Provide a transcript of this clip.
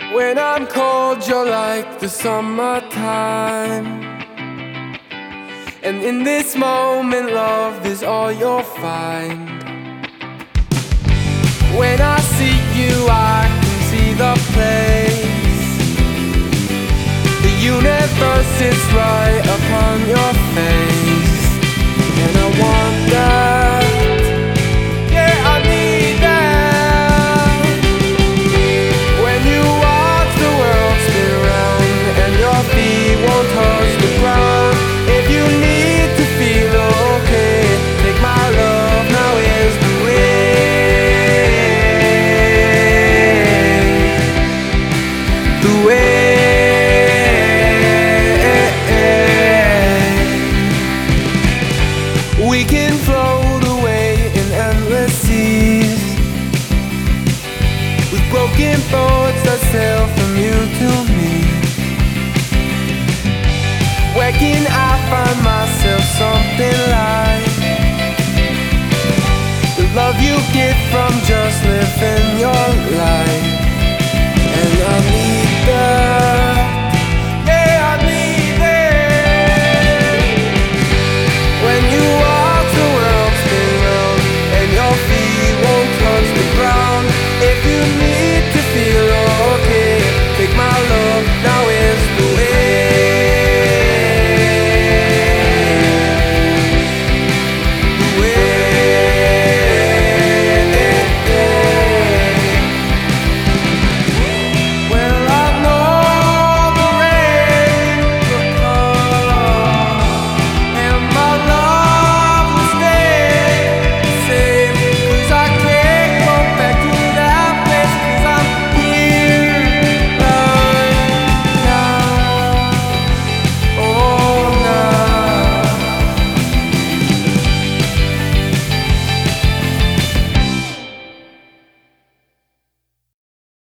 When I'm cold, you're like the summertime. And in this moment, love is all you'll find. When I see you, I can see the place. The universe is right upon your face. And I want that. Yeah, I need that. When you watch the world spin round and your feet won't touch the ground. If you need to feel okay, take my love, now is the way. The way.